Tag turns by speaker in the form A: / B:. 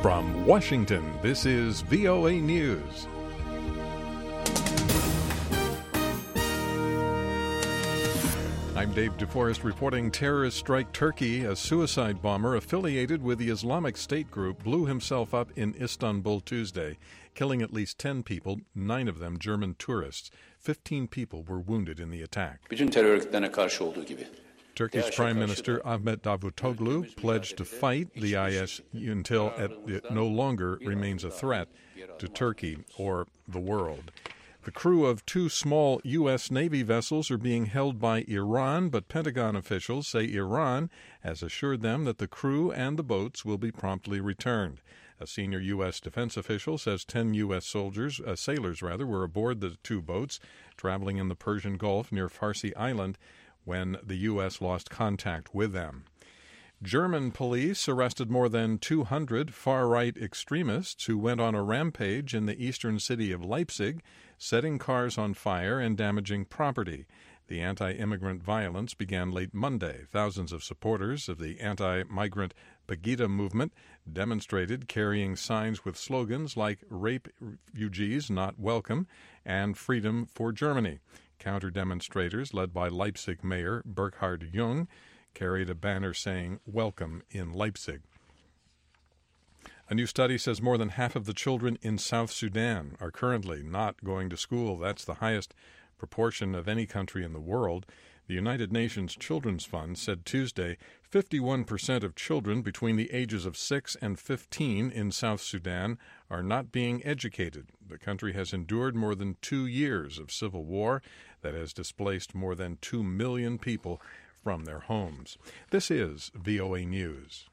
A: From Washington, this is VOA News. I'm Dave DeForest reporting terrorists strike Turkey. A suicide bomber affiliated with the Islamic State group blew himself up in Istanbul Tuesday, killing at least 10 people, 9 of them German tourists. 15 people were wounded in the attack. Turkish Prime Minister Ahmet Davutoglu pledged to fight the IS until it no longer remains a threat to Turkey or the world. The crew of 2 small U.S. Navy vessels are being held by Iran, but Pentagon officials say Iran has assured them that the crew and the boats will be promptly returned. A senior U.S. defense official says 10 U.S. sailors were aboard the 2 boats traveling in the Persian Gulf near Farsi Island when the U.S. lost contact with them. German police arrested more than 200 far-right extremists who went on a rampage in the eastern city of Leipzig, setting cars on fire and damaging property. The anti-immigrant violence began late Monday. Thousands of supporters of the anti-migrant Pegida movement demonstrated, carrying signs with slogans like "Rape Refugees Not Welcome" and "Freedom for Germany." Counter-demonstrators, led by Leipzig Mayor Burkhard Jung, carried a banner saying, "Welcome in Leipzig." A new study says more than half of the children in South Sudan are currently not going to school. That's the highest proportion of any country in the world. The United Nations Children's Fund said Tuesday 51% of children between the ages of 6 and 15 in South Sudan are not being educated. The country has endured more than 2 years of civil war that has displaced more than 2 million people from their homes. This is VOA News.